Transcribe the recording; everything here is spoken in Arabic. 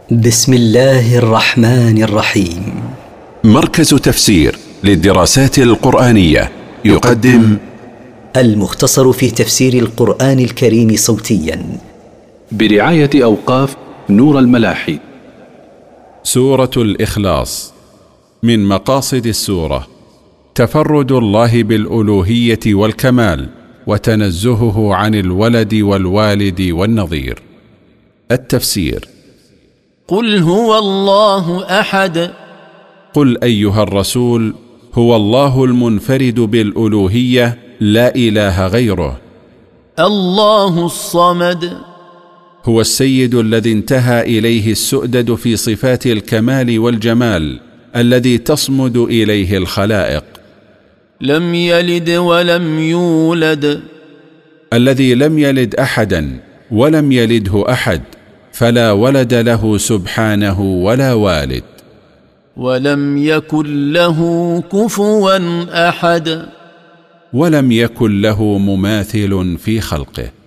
بسم الله الرحمن الرحيم. مركز تفسير للدراسات القرآنية يقدم المختصر في تفسير القرآن الكريم صوتيا برعاية أوقاف نور الملاحي. سورة الإخلاص. من مقاصد السورة تفرد الله بالألوهية والكمال وتنزهه عن الولد والوالد والنظير. التفسير: قل هو الله أحد. قل أيها الرسول: هو الله المنفرد بالألوهية، لا إله غيره. الله الصمد. هو السيد الذي انتهى إليه السؤدد في صفات الكمال والجمال، الذي تصمد إليه الخلائق. لم يلد ولم يولد. الذي لم يلد أحدا ولم يلده أحد، فلا ولد له سبحانه ولا والد. ولم يكن له كفوا أحد. ولم يكن له مماثل في خلقه.